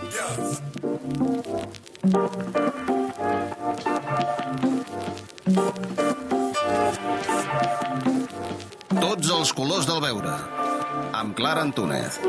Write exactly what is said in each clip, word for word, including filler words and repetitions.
Tots els colors del beure, amb Clara Antúnez.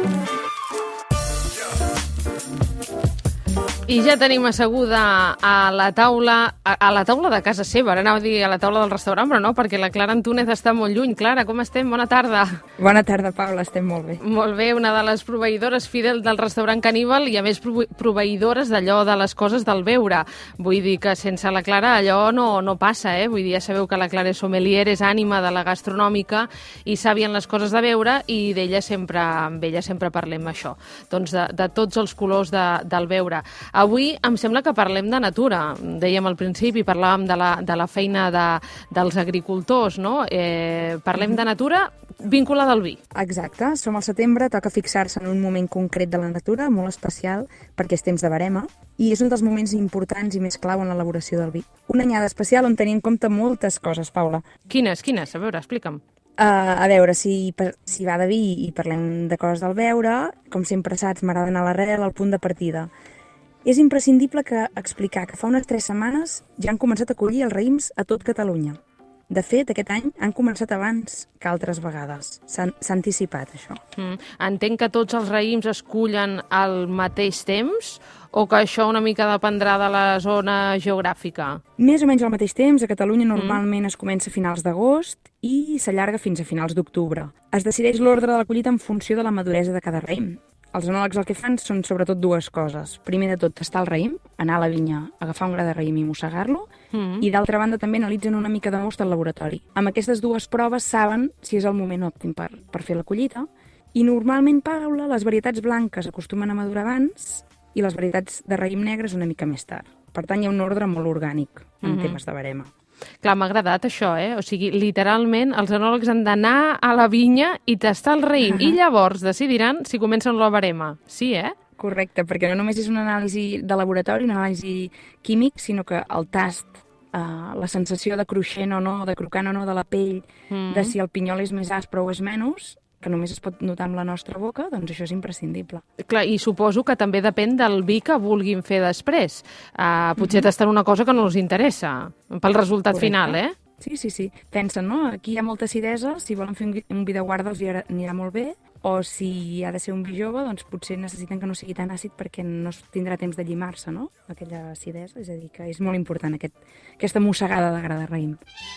I ja tenim asseguda a la taula, a, a la taula de casa seva, ara anava a dir a la taula del restaurant, però no, perquè la Clara Antúnez està molt lluny. Clara, com estem? Bona tarda. Bona tarda, Paula, estem molt bé. Molt bé, una de les proveïdores fidel del restaurant Caníbal i a més proveïdores d'allò de les coses del beure. Vull dir que sense la Clara allò no, no passa, eh? Vull dir, ja sabeu que la Clara és sommelier, és ànima de la gastronòmica i sàvia en les coses de beure i d'ella sempre, amb ella sempre parlem això, doncs de, de tots els colors de, del beure. Avui em sembla que parlem de natura. Dèiem al principi, parlàvem de la, de la feina de, dels agricultors, no? Eh, parlem de natura vinculada al vi. Exacte. Som al setembre, toca fixar-se en un moment concret de la natura, molt especial, perquè és temps de verema, i és un dels moments importants i més clau en l'elaboració del vi. Una anyada especial on tenim en compte moltes coses, Paula. Quines, quines? A veure, explica'm. Uh, a veure, si, si va de vi i parlem de coses del beure, com sempre saps, m'agrada anar a l'arrel, al punt de partida. És imprescindible que explicar que fa unes tres setmanes ja han començat a collir els raïms a tot Catalunya. De fet, aquest any han començat abans que altres vegades. S'ha anticipat, això. Mm. Entenc que tots els raïms es cullen al mateix temps o que això una mica dependrà de la zona geogràfica? Més o menys al mateix temps. A Catalunya normalment mm. es comença a finals d'agost i s'allarga fins a finals d'octubre. Es decideix l'ordre de la collita en funció de la maduresa de cada raïm. Els enòlegs el que fan són sobretot dues coses. Primer de tot, tastar el raïm, anar a la vinya, agafar un gra de raïm i mossegar-lo, mm. i d'altra banda també analitzen una mica de most al laboratori. Amb aquestes dues proves saben si és el moment òptim per, per fer la collita, i normalment, Paula, les varietats blanques acostumen a madurar abans i les varietats de raïm negre una mica més tard. Per tant, hi ha un ordre molt orgànic en mm-hmm. temes de verema. Clar, m'ha agradat això, eh? O sigui, literalment, els enòlegs han d'anar a la vinya i tastar el raïm, i llavors decidiran si comencen la verema. Sí, eh? Correcte, perquè no només és una anàlisi de laboratori, una anàlisi químic, sinó que el tast, eh, la sensació de cruixent o no, de crocant o no de la pell, mm. de si el pinyol és més aspre o és menys, que només es pot notar amb la nostra boca, doncs això és imprescindible. Clar, i suposo que també depèn del vi que vulguin fer després. Uh, potser mm-hmm. tastar una cosa que no els interessa, pel resultat Correcte. Final, eh? Sí, sí, sí. Pensen, no? Aquí hi ha molta acidesa, si volen fer un vi, un vi de guarda els anirà molt bé, o si ha de ser un vi jove, doncs potser necessiten que no sigui tan àcid perquè no tindrà temps de llimar-se, no? Aquella acidesa, és a dir, que és molt important aquest, aquesta mossegada de gra de raïm.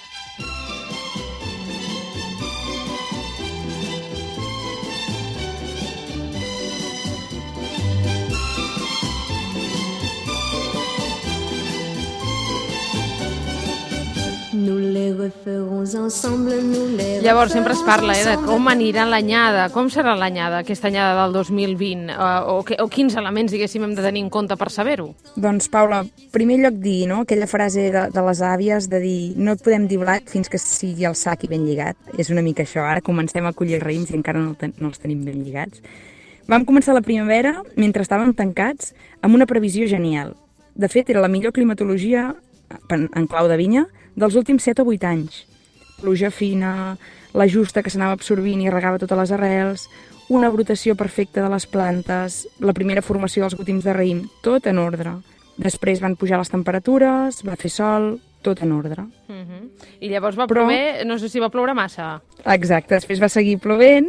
Llavors sempre es parla eh, de com anirà l'anyada, com serà l'anyada, aquesta anyada del dos mil vint, o, o, o quins elements, diguéssim, hem de tenir en compte per saber-ho? Doncs, Paula, primer lloc dir, no?, aquella frase de, de les àvies de dir no podem dir blat fins que sigui el sac i ben lligat. És una mica això, ara comencem a collir els raïms i encara no, ten, no els tenim ben lligats. Vam començar la primavera mentre estàvem tancats amb una previsió genial. De fet, era la millor climatologia en clau de vinya dels últims set o vuit anys. Pluja fina, la justa que s'anava absorbint i regava totes les arrels, una brotació perfecta de les plantes, la primera formació dels gotims de raïm, tot en ordre. Després van pujar les temperatures, va fer sol, tot en ordre. Uh-huh. I llavors va Però... plover, no sé si va ploure massa. Exacte, després va seguir plovent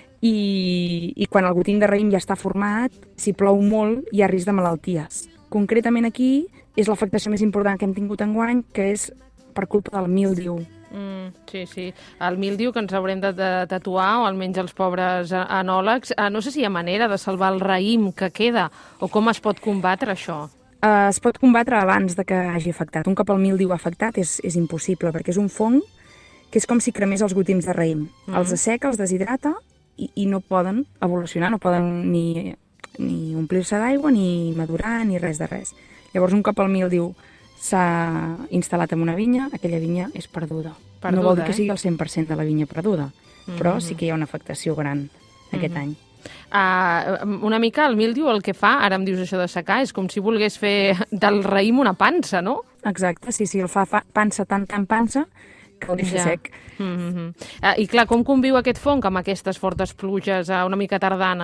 i, i quan el gotim de raïm ja està format, si plou molt hi ha risc de malalties. Concretament aquí és l'afectació més important que hem tingut enguany, que és per culpa del míldiu. Mm, sí, sí. El míldiu que ens haurem de, de tatuar, o almenys els pobres enòlegs. Uh, no sé si hi ha manera de salvar el raïm que queda, o com es pot combatre això? Uh, es pot combatre abans de que hagi afectat. Un cop el míldiu ha afectat és, és impossible, perquè és un fong que és com si cremés els gotims de raïm. Mm. Els asseca, els deshidrata i, i no poden evolucionar, no poden ni, ni omplir-se d'aigua, ni madurar, ni res de res. Llavors, un cop el míldiu s'ha instal·lat en una vinya, aquella vinya és perduda. perduda no vol dir que sigui el cent per cent de la vinya perduda, mm-hmm. però sí que hi ha una afectació gran aquest mm-hmm. any. Uh, una mica el míldiu el que fa, ara em dius això de secar, és com si volgués fer del raïm una pansa, no? Exacte, sí, sí, el fa, fa pansa tant, tant pansa, que el deixa ja. sec. Mm-hmm. uh, I clar, com conviu aquest fong amb aquestes fortes pluges uh, una mica tardanes?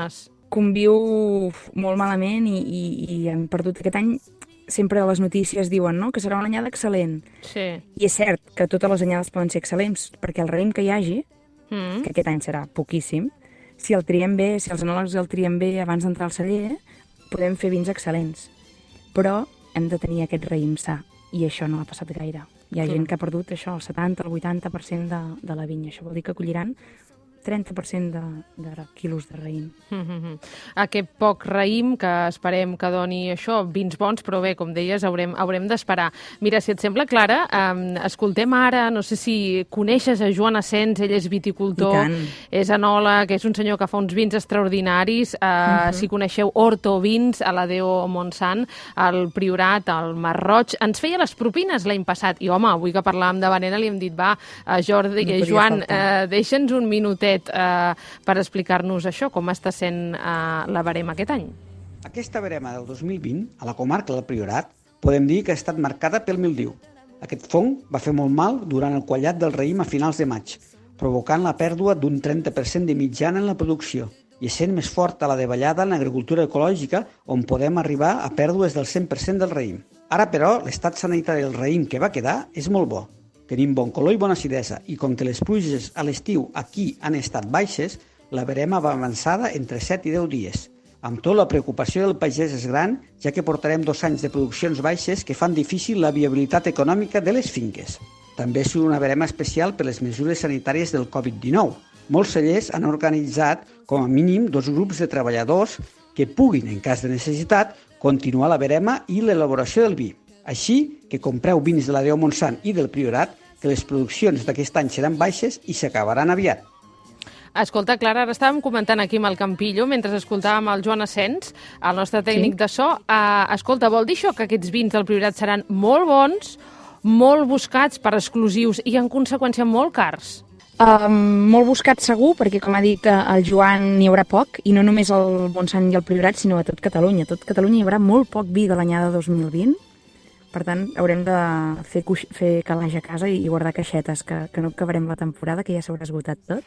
conviu molt malament i, i, i hem perdut aquest any. Sempre les notícies diuen, no?, que serà una anyada excel·lent. Sí. I és cert que totes les anyades poden ser excel·lents, perquè el raïm que hi hagi, Mm. que aquest any serà poquíssim, si el triem bé, si els enòlegs el triem bé abans d'entrar al celler, podem fer vins excel·lents. Però hem de tenir aquest raïm sa, i això no ha passat gaire. Hi ha Clar. gent que ha perdut això, el setanta, el vuitanta per cent de, de la vinya. Això vol dir que colliran trenta per cent de, de quilos de raïm. Mm-hmm. Aquest poc raïm que esperem que doni això, vins bons, però bé, com deies, haurem, haurem d'esperar. Mira, si et sembla, Clara, eh, escoltem ara, no sé si coneixes a Joan Asens, ell és viticultor, és enòleg, és un senyor que fa uns vins extraordinaris, eh, mm-hmm. si coneixeu Horto Vins, a la Déu Montsant, al Priorat, al Mar Roig, ens feia les propines l'any passat, i home, avui que parlàvem de Benena li hem dit, va, eh, Jordi, no Joan, eh, deixa'ns un minutet Uh, per explicar-nos això, com està sent uh, la verema aquest any. Aquesta verema del dos mil vint, a la comarca del Priorat, podem dir que ha estat marcada pel mildiu. Aquest fong va fer molt mal durant el quallat del raïm a finals de maig, provocant la pèrdua d'un trenta per cent de mitjana en la producció i essent més forta la davallada en l'agricultura ecològica, on podem arribar a pèrdues del cent per cent del raïm. Ara, però, l'estat sanitari del raïm que va quedar és molt bo. Tenim bon color i bona acidesa, i com que les pluges a l'estiu aquí han estat baixes, la verema va avançada entre set i deu dies. Amb tot, la preocupació del pagès és gran, ja que portarem dos anys de produccions baixes que fan difícil la viabilitat econòmica de les finques. També és una verema especial per les mesures sanitàries del covid dinou. Molts cellers han organitzat, com a mínim, dos grups de treballadors que puguin, en cas de necessitat, continuar la verema i l'elaboració del vi. Així que compreu vins de la Déu Montsant i del Priorat, que les produccions d'aquest any seran baixes i s'acabaran aviat. Escolta, Clara, ara estàvem comentant aquí amb el Campillo, mentre escoltàvem el Joan Asens, el nostre tècnic sí. de so. Uh, escolta, vol dir això que aquests vins del Priorat seran molt bons, molt buscats per exclusius i, en conseqüència, molt cars? Um, molt buscat segur, perquè, com ha dit el Joan, n'hi haurà poc, i no només al Montsant i al Priorat, sinó a tot Catalunya. A tot Catalunya hi haurà molt poc vi de l'anyada dos mil vint. Per tant, haurem de fer, fer calaix a casa i guardar caixetes, que, que no acabarem la temporada, que ja s'haurà esgotat tot.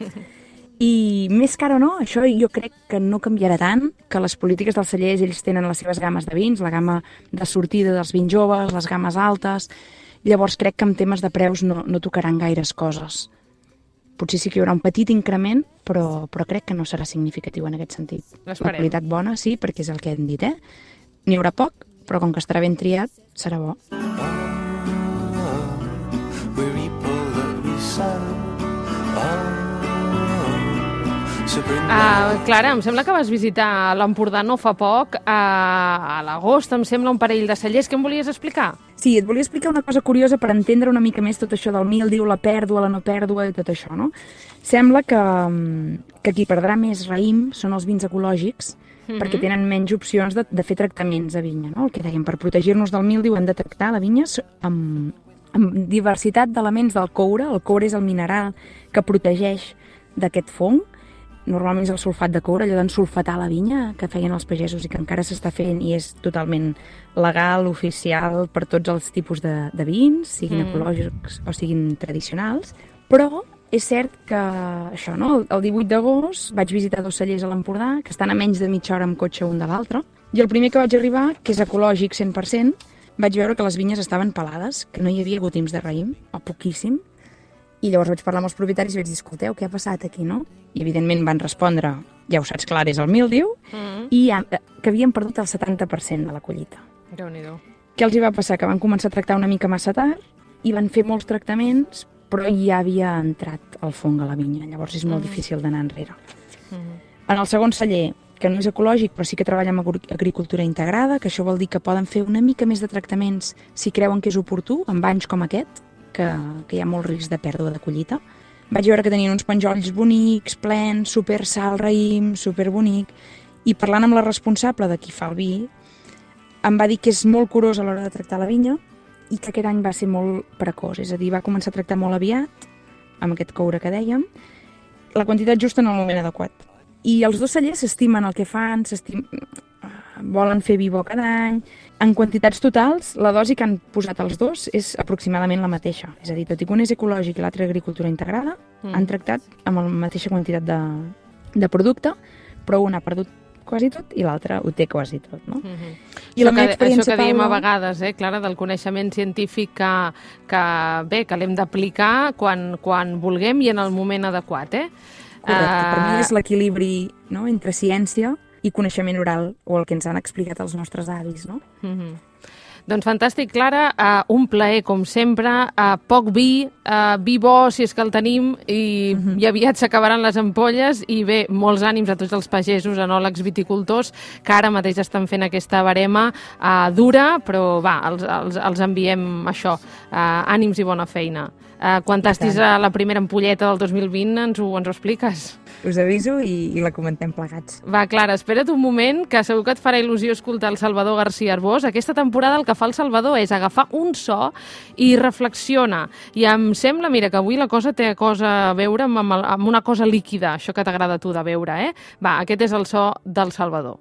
I més car o no, això jo crec que no canviarà tant, que les polítiques dels cellers, ells tenen les seves games de vins, la gamma de sortida dels vins joves, les games altes. Llavors crec que en temes de preus no, no tocaran gaires coses. Potser sí que hi haurà un petit increment, però, però crec que no serà significatiu en aquest sentit. La qualitat bona, sí, perquè és el que hem dit, eh? N'hi haurà poc, però com que estarà ben triat, serà bo. Uh, Clara, em sembla que vas visitar l'Empordà no fa poc, uh, a l'agost, em sembla, un parell de cellers. Què em volies explicar? Sí, et volia explicar una cosa curiosa per entendre una mica més tot això del míldiu, la pèrdua, la no pèrdua i tot això, no? Sembla que, que qui perdrà més raïm són els vins ecològics, Mm-hmm. perquè tenen menys opcions de, de fer tractaments a vinya, no? El que dèiem, per protegir-nos del míldiu hem de tractar la vinya amb, amb diversitat d'elements del coure. El coure és el mineral que protegeix d'aquest fong. Normalment és el sulfat de coure, allò d'ensulfatar la vinya que feien els pagesos i que encara s'està fent i és totalment legal, oficial per tots els tipus de, de vins, siguin mm. ecològics o siguin tradicionals, però és cert que això, no? El divuit d'agost vaig visitar dos cellers a l'Empordà, que estan a menys de mitja hora amb cotxe un de l'altre, i el primer que vaig arribar, que és ecològic cent per cent, vaig veure que les vinyes estaven pelades, que no hi havia gotims de raïm, o poquíssim, i llavors vaig parlar amb els propietaris i vaig dir, escolteu, què ha passat aquí, no? I evidentment van respondre, ja ho saps clar, és el míldiu, mm. i que havien perdut el setanta per cent de la collita. Déu-n'hi-do. Què els hi va passar? Que van començar a tractar una mica massa tard i van fer molts tractaments, però ja havia entrat el fong a la vinya, llavors és molt mm. difícil d'anar enrere. Mm. En el segon celler, que no és ecològic, però sí que treballa amb agricultura integrada, que això vol dir que poden fer una mica més de tractaments si creuen que és oportú, amb anys com aquest, que, que hi ha molt risc de pèrdua de collita. Vaig veure que tenien uns penjolls bonics, plens, super sal, raïm, super bonic, i parlant amb la responsable de qui fa el vi, em va dir que és molt curós a l'hora de tractar la vinya, i que aquest any va ser molt precoç, és a dir, va començar a tractar molt aviat, amb aquest coure que dèiem, la quantitat justa en el moment adequat. I els dos cellers s'estimen el que fan, volen fer vi bo cada any. En quantitats totals, la dosi que han posat els dos és aproximadament la mateixa. És a dir, tot i que un és ecològic i l'altre agricultura integrada, mm. han tractat amb la mateixa quantitat de, de producte, però un ha perdut quasi tot i l'altre ho té quasi tot, no? Mm-hmm. I la això, meva que, experiència, això que diem Paula... a vegades, eh, Clara, del coneixement científic que, que bé, que l'hem d'aplicar quan, quan vulguem i en el moment adequat, eh? Correcte, uh... per mi és Uh, l'equilibri, no?, entre ciència i coneixement oral, o el que ens han explicat els nostres avis, no? mm-hmm. Doncs fantàstic, Clara, uh, un plaer, com sempre, uh, poc vi, uh, vi bo, si és que el tenim, i, Mhm. i aviat s'acabaran les ampolles, i bé, molts ànims a tots els pagesos, enòlegs, viticultors, que ara mateix estan fent aquesta barema uh, dura, però va, els, els, els enviem això, uh, ànims i bona feina. Uh, quan tastis a la primera ampolleta del dos mil vint ens ho, ens ho expliques. Us aviso i, i la comentem plegats. Va, Clara, espera't un moment, que segur que et farà il·lusió escoltar el Salvador García Arbós. Aquesta temporada el que fa el Salvador és agafar un so i reflexiona. I em sembla, mira, que avui la cosa té cosa a veure amb, amb una cosa líquida, això que t'agrada a tu de veure, eh? Va, aquest és el so del Salvador.